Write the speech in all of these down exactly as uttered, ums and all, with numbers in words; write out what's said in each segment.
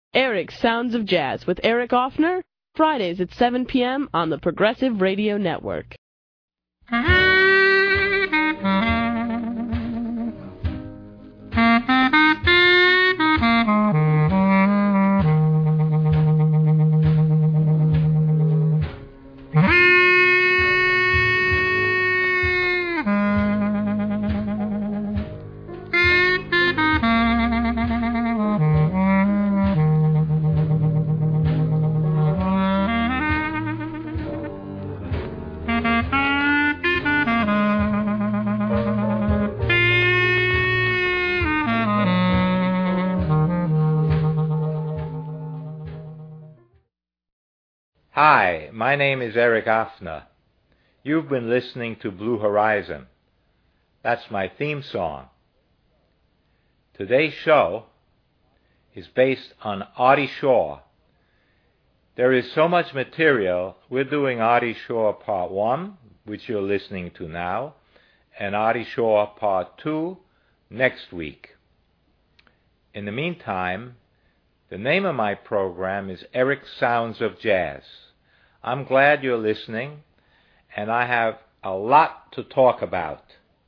Eric's Sounds of Jazz with Eric Offner, Fridays at seven p.m. on the Progressive Radio Network. Hi, my name is Eric Offner. You've been listening to Blue Horizon. That's my theme song. Today's show is based on Artie Shaw. There is so much material. We're doing Artie Shaw Part one, which you're listening to now, and Artie Shaw Part two next week. In the meantime, the name of my program is Eric's Sounds of Jazz. I'm glad you're listening, and I have a lot to talk about.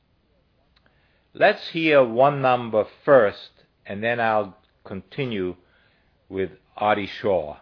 Let's hear one number first, and then I'll continue with Artie Shaw.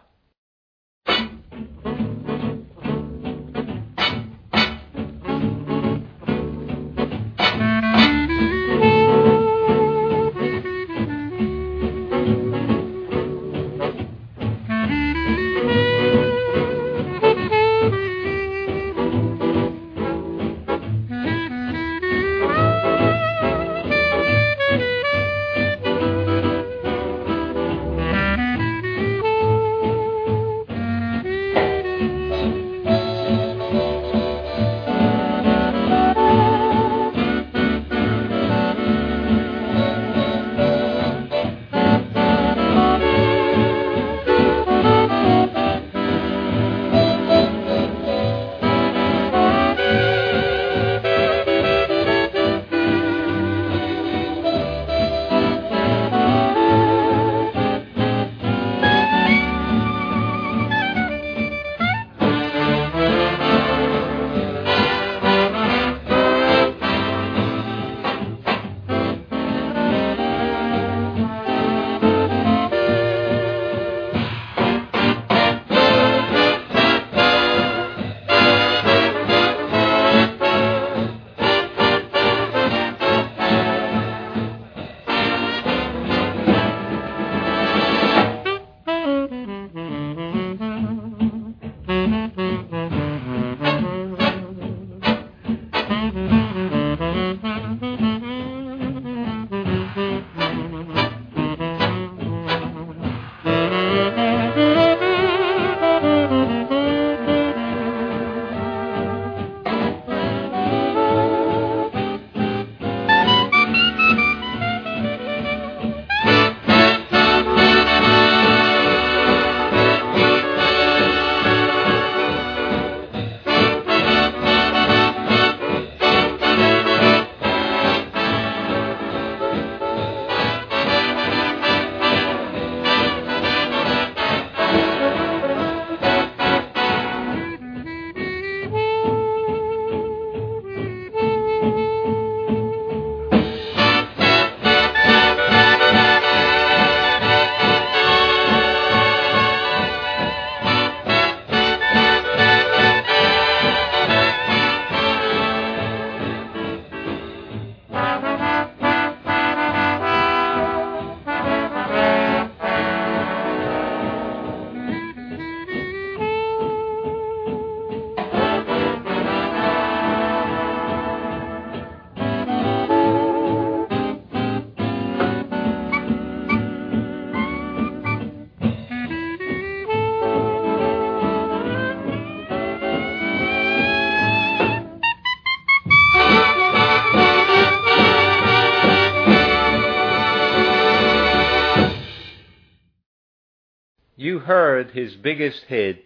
You heard his biggest hit,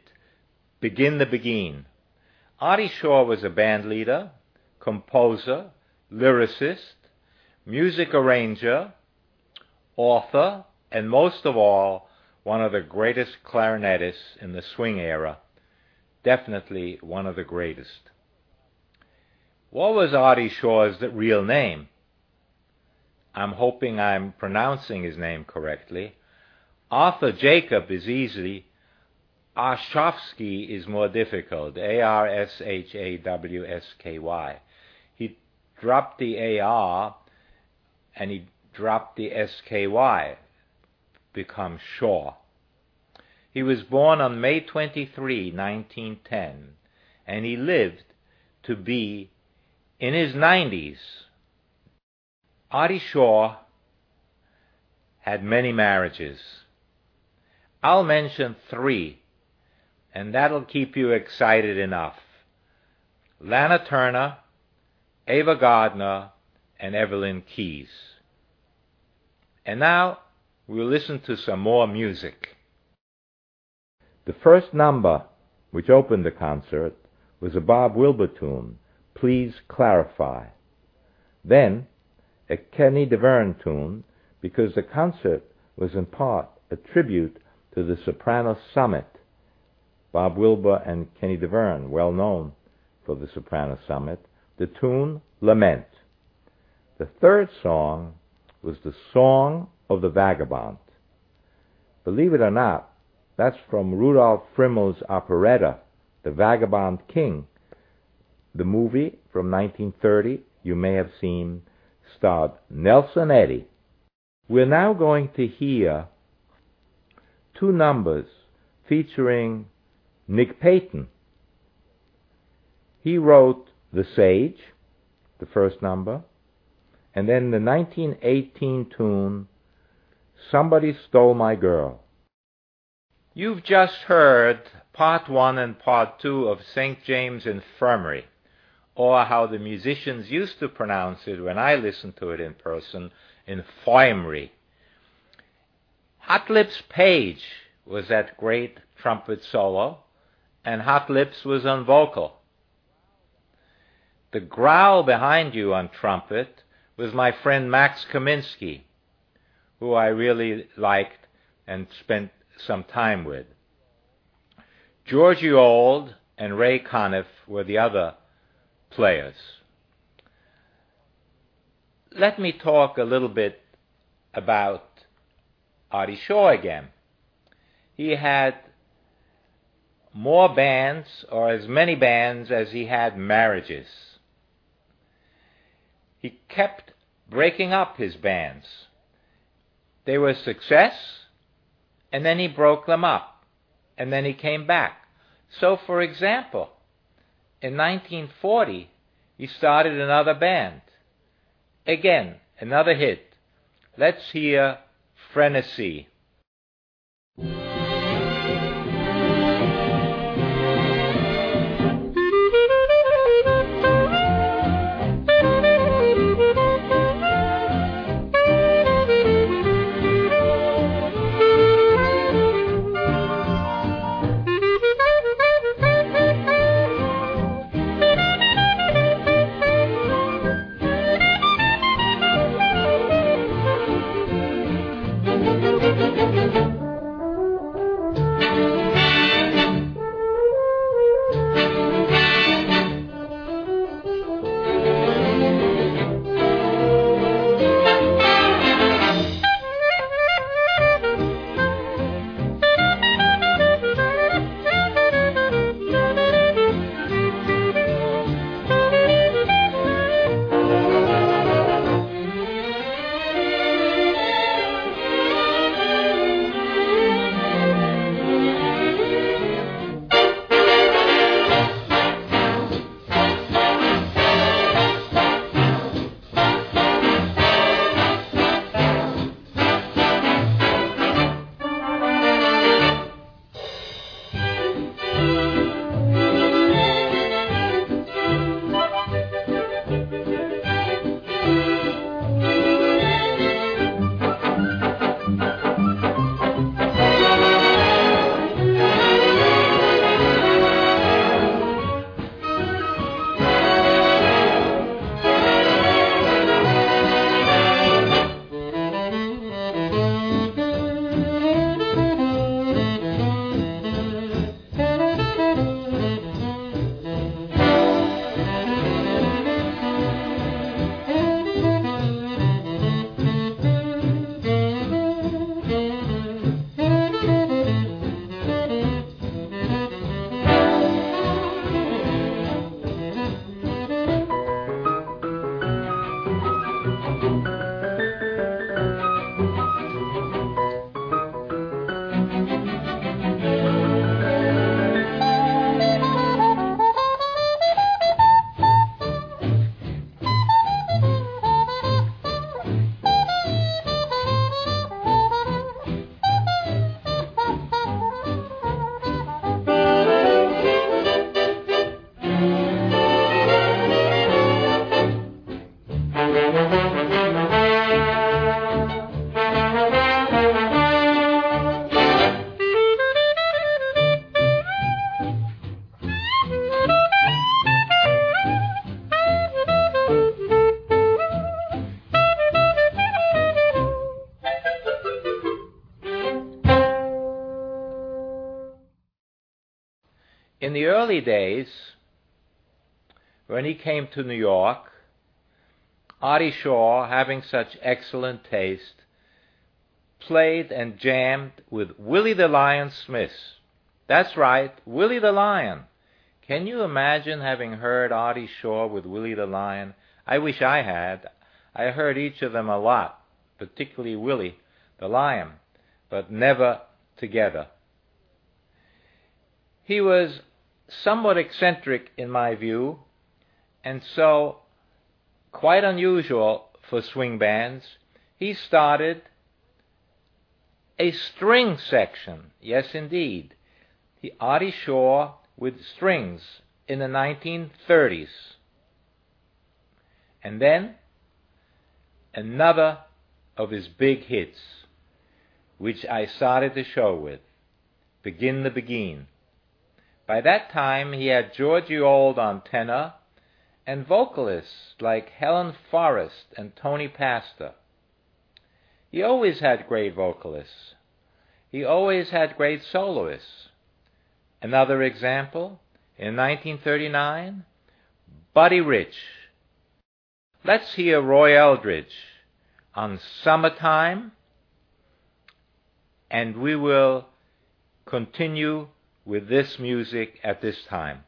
Begin the Begin. Artie Shaw was a band leader, composer, lyricist, music arranger, author, and most of all, one of the greatest clarinetists in the swing era, definitely one of the greatest. What was Artie Shaw's real name? I'm hoping I'm pronouncing his name correctly. Arthur Jacob is easy. Arshawsky is more difficult. A R S H A W S K Y. He dropped the A R and he dropped the S K Y. Become Shaw. He was born on May twenty-third, nineteen ten, and he lived to be in his nineties. Artie Shaw had many marriages. I'll mention three, and that'll keep you excited enough. Lana Turner, Ava Gardner, and Evelyn Keyes. And now we'll listen to some more music. The first number which opened the concert was a Bob Wilber tune, Please Clarify. Then a Kenny DeVerne tune, because the concert was in part a tribute to the Soprano Summit. Bob Wilber and Kenny DeVerne, well known for the Soprano Summit. The tune, Lament. The third song was the Song of the Vagabond. Believe it or not, that's from Rudolf Frimmel's operetta, The Vagabond King. The movie from nineteen thirty, you may have seen, starred Nelson Eddy. We're now going to hear two numbers featuring Nick Payton. He wrote The Sage, the first number, and then the nineteen eighteen tune, Somebody Stole My Girl. You've just heard part one and part two of Saint James Infirmary, or how the musicians used to pronounce it when I listened to it in person, Infirmary. Hot Lips Page was that great trumpet solo, and Hot Lips was on vocal. The growl behind you on trumpet was my friend Max Kaminsky, who I really liked and spent some time with. Georgie Auld and Ray Conniff were the other players. Let me talk a little bit about Artie Shaw again. He had more bands, or as many bands as he had marriages. He kept breaking up his bands. They were a success, and then he broke them up, and then he came back. So, for example, in nineteen forty, he started another band. Again, another hit. Let's hear Frenesy. In the early days, when he came to New York, Artie Shaw, having such excellent taste, played and jammed with Willie the Lion Smith. That's right, Willie the Lion. Can you imagine having heard Artie Shaw with Willie the Lion? I wish I had. I heard each of them a lot, particularly Willie the Lion, but never together. He was somewhat eccentric in my view, and so quite unusual for swing bands. He started a string section, yes indeed, the Artie Shaw with strings in the nineteen thirties. And then another of his big hits, which I started the show with, Begin the Begin. By that time he had Georgie Old on tenor and vocalists like Helen Forrest and Tony Pastor. He always had great vocalists. He always had great soloists. Another example, in nineteen thirty-nine, Buddy Rich. Let's hear Roy Eldridge on Summertime, and we will continue with this music at this time.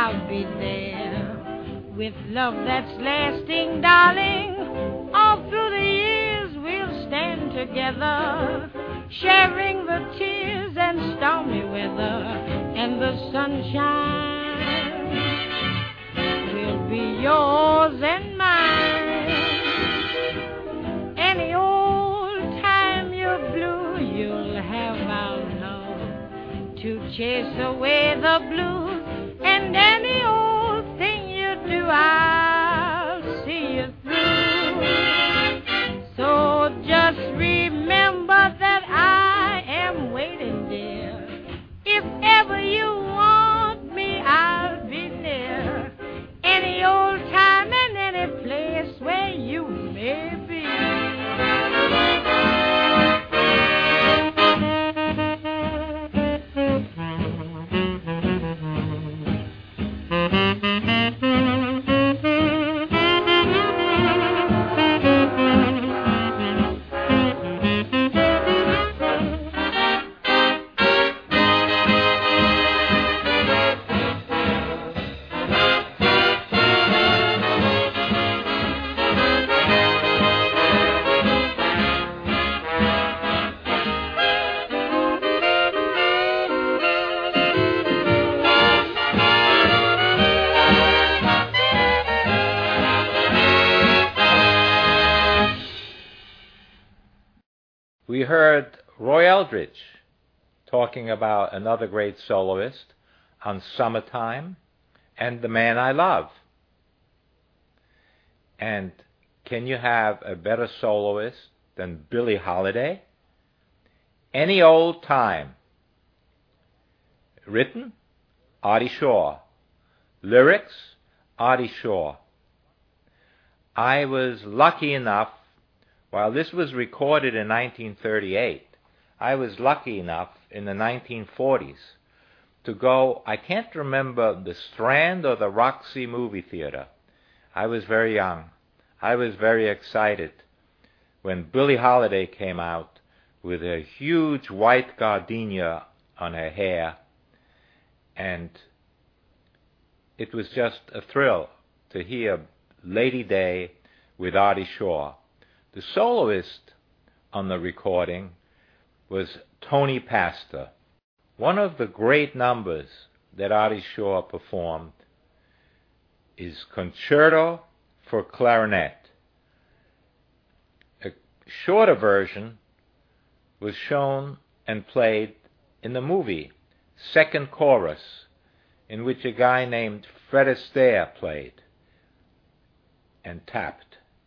I'll be there. With love that's lasting, darling, all through the years we'll stand together, sharing the tears and stormy weather and the sunshine will be yours and mine. Any old time you're blue, you'll have our love to chase away the blues, and any old thing you do, I'll see you through. So just remember that I am waiting, dear. If ever you want me, I'll be near. Any old time and any place where you may be. We heard Roy Eldridge talking about another great soloist on Summertime and The Man I Love. And can you have a better soloist than Billie Holiday? Any Old Time. Written, Artie Shaw. Lyrics, Artie Shaw. I was lucky enough, while this was recorded in nineteen thirty-eight, I was lucky enough in the nineteen forties to go, I can't remember the Strand or the Roxy movie theater. I was very young. I was very excited when Billie Holiday came out with a huge white gardenia on her hair, and it was just a thrill to hear Lady Day with Artie Shaw. The soloist on the recording was Tony Pastor. One of the great numbers that Artie Shaw performed is Concerto for Clarinet. A shorter version was shown and played in the movie Second Chorus, in which a guy named Fred Astaire played and tapped.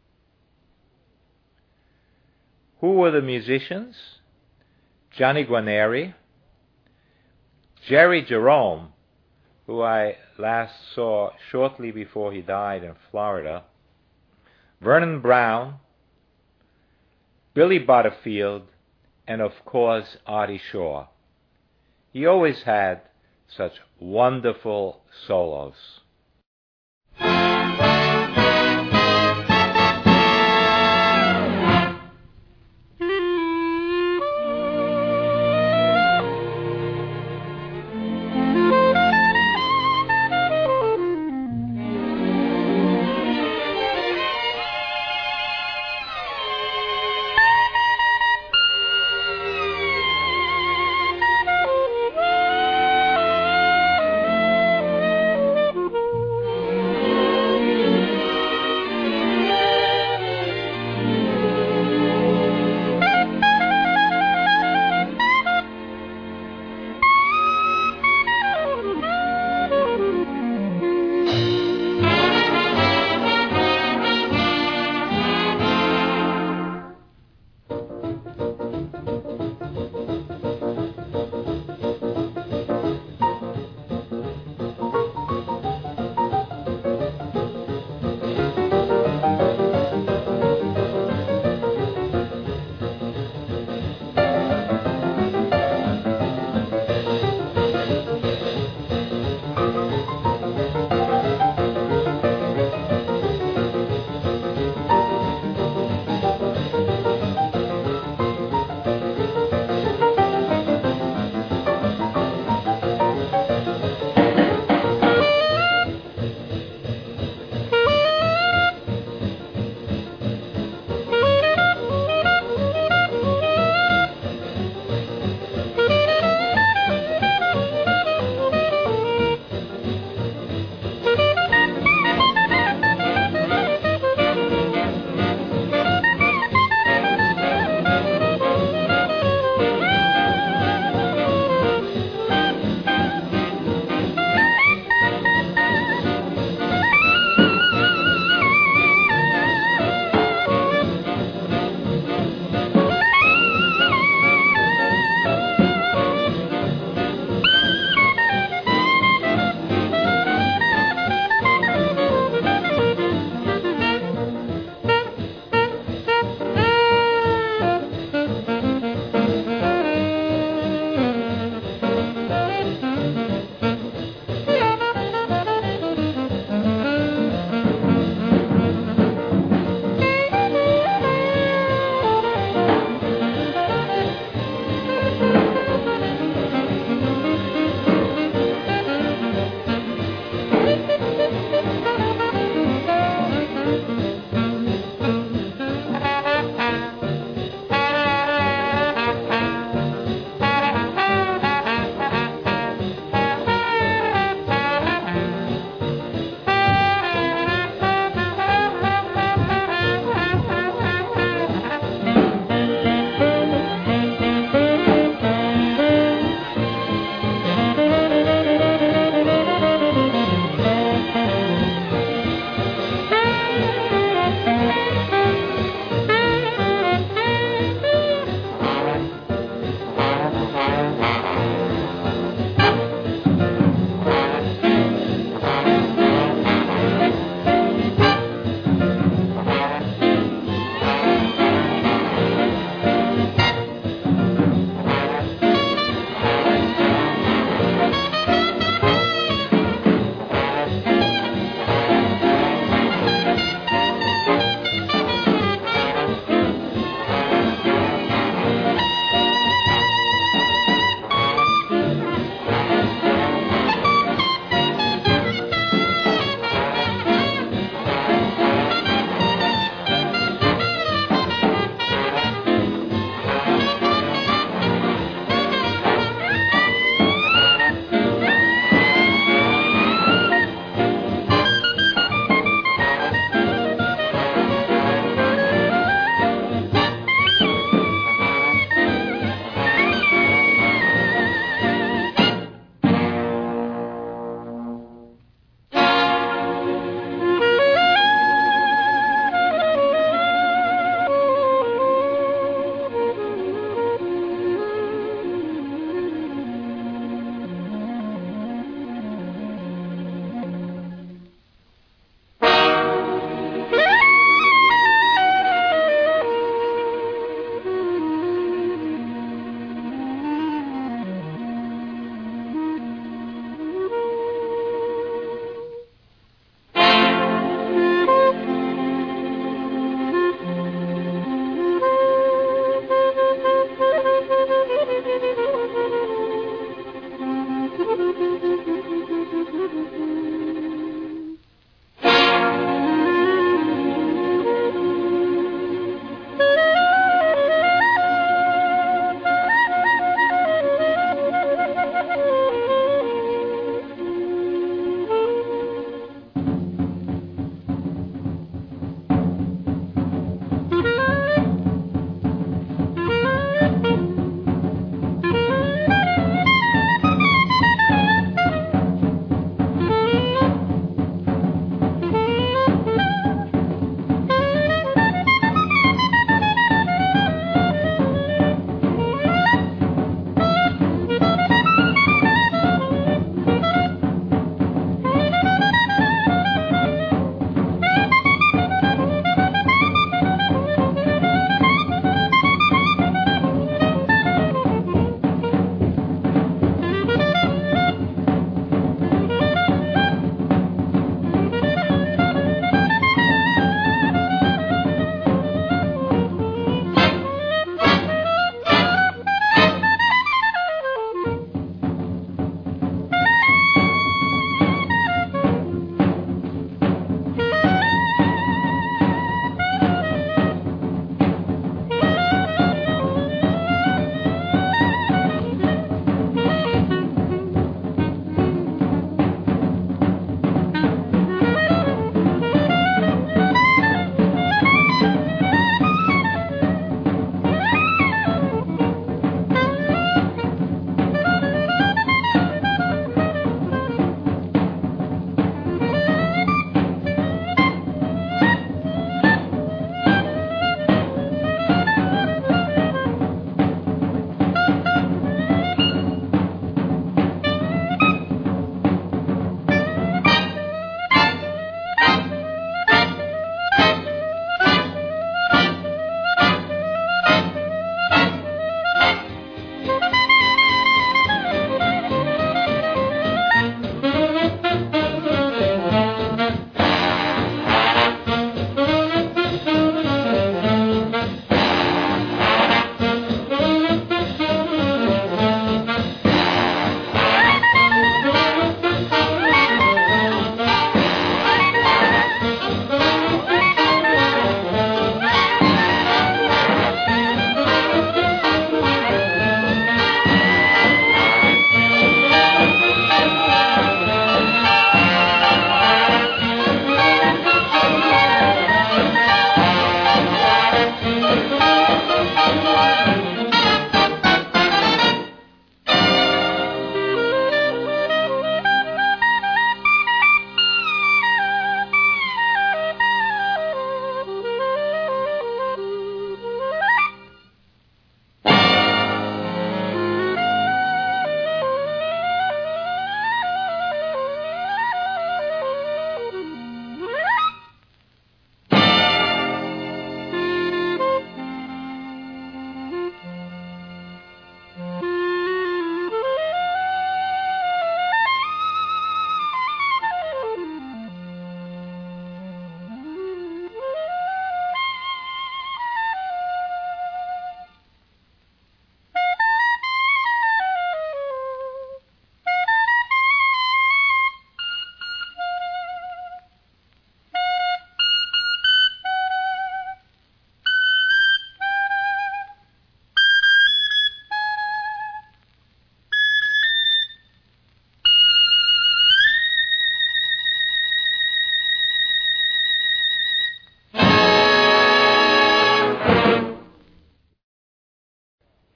Who were the musicians? Johnny Guarneri, Jerry Jerome, who I last saw shortly before he died in Florida, Vernon Brown, Billy Butterfield, and of course Artie Shaw. He always had such wonderful solos.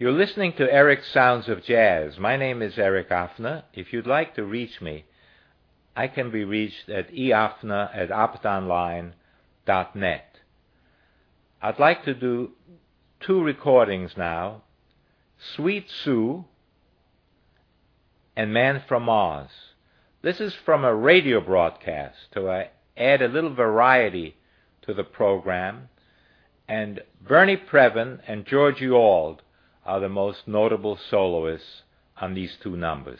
You're listening to Eric's Sounds of Jazz. My name is Eric Offner. If you'd like to reach me, I can be reached at eoffner at optonline dot net. I'd like to do two recordings now, Sweet Sue and Man from Mars. This is from a radio broadcast, so I add a little variety to the program, and Bernie Previn and Georgie Auld are the most notable soloists on these two numbers.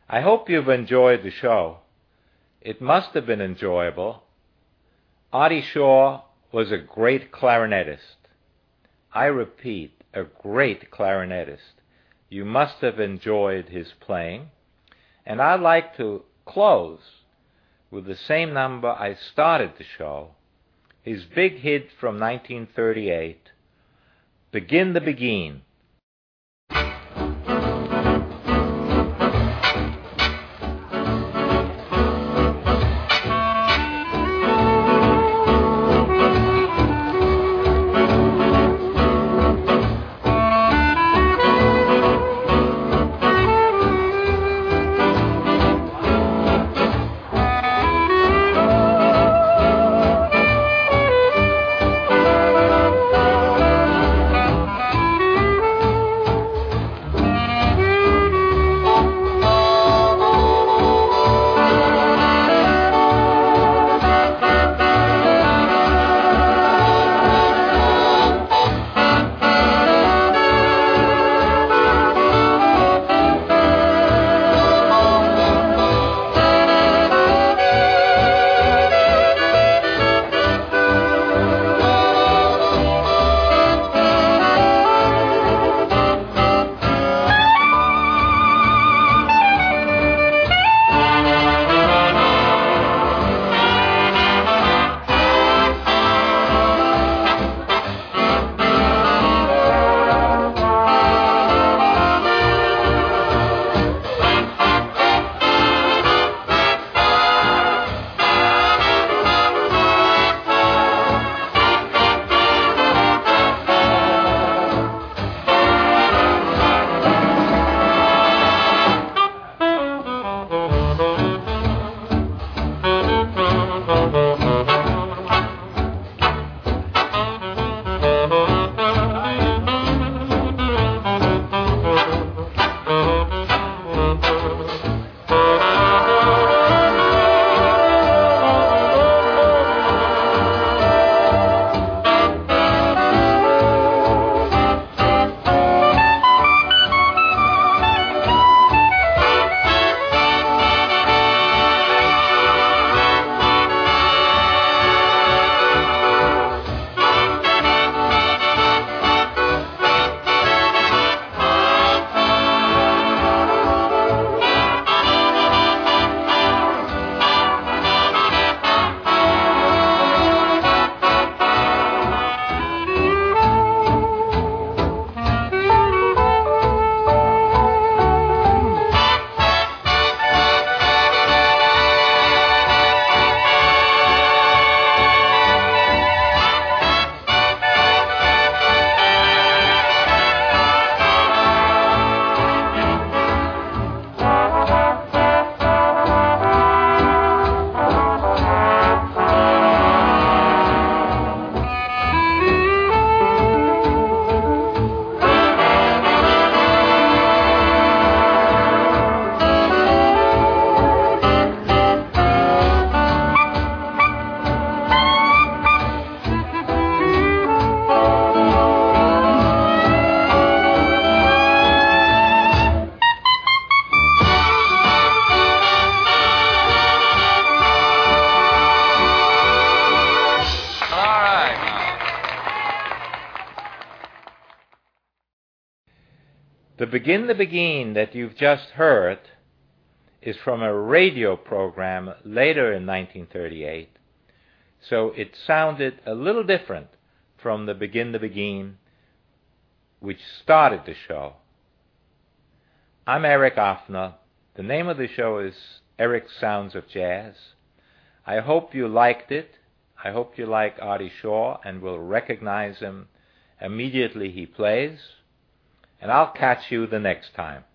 I hope you've enjoyed the show. It must have been enjoyable. Artie Shaw was a great clarinetist. I repeat, a great clarinetist. You must have enjoyed his playing. And I'd like to close with the same number I started the show, his big hit from nineteen thirty-eight, Begin the Begin. The Begin the Begin that you've just heard is from a radio program later in nineteen thirty-eight, so it sounded a little different from the Begin the Begin which started the show. I'm Eric Offner. The name of the show is Eric's Sounds of Jazz. I hope you liked it. I hope you like Artie Shaw and will recognize him immediately he plays. And I'll catch you the next time.